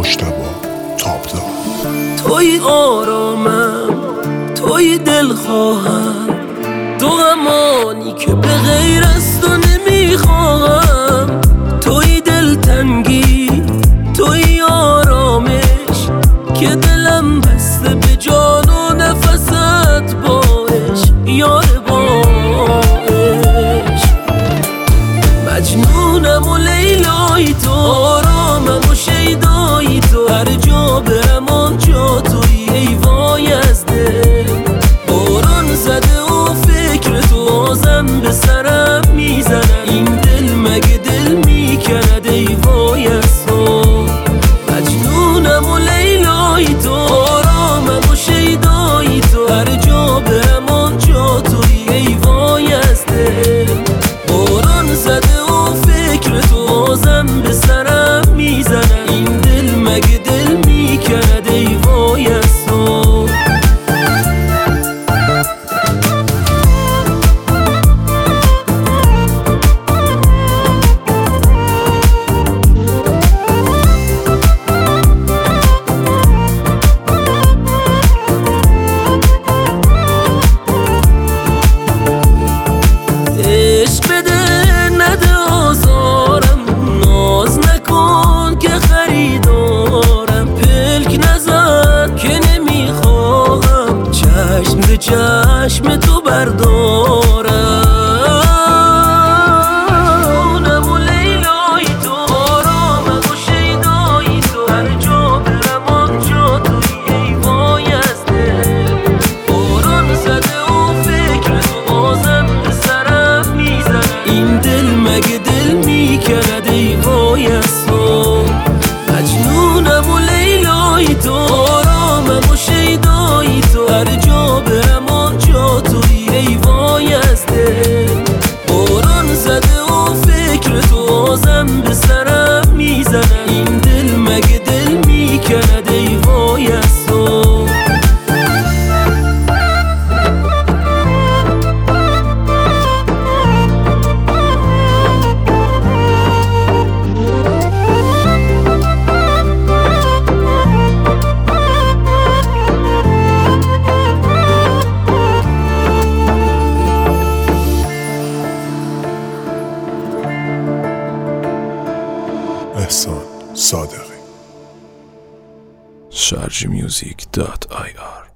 مجتبی تابدار. توی آرامم، توی دلخواهم، تو همانی که به غیر از تو نمیخواهم. توی دلتنگی، توی آرامش که دلم بسته به جان و نفست باش یار باش. مجنونم و لیلای تو، آرامم و شیدای تو، هر جا برم آنجا توی ای وای از دل. باران زده و فکر تو آزم به سرم میزنم، این دل مگه دل میکند ای وای از تو. مجنونم و لیلای تو، آرامم و شیدای تو، هر جا برم آنجا توی ای وای از دل. باران زده و فکر تو آزم به سرم میزنم، این دل مگه دل میکند ای وای از تو. چشم تو بردارم. نم و لیلای تو، آرامم و شیدای تو، هر جا برم آنجا توی ای وای از دل. باران زده و فکر تو بازم به سرم میزنم، این دل مگه دل میکند ای وای از تو. مجنونم و لیلای تو، آرامم و شیدای تو، هر جا برم آنجا توی ای وای از دل. باران زده و فکر تو آزم به سرم میزنم، این دل مگه دل میکند ای وای از تو. احسان صادقی. sharjmusic.ir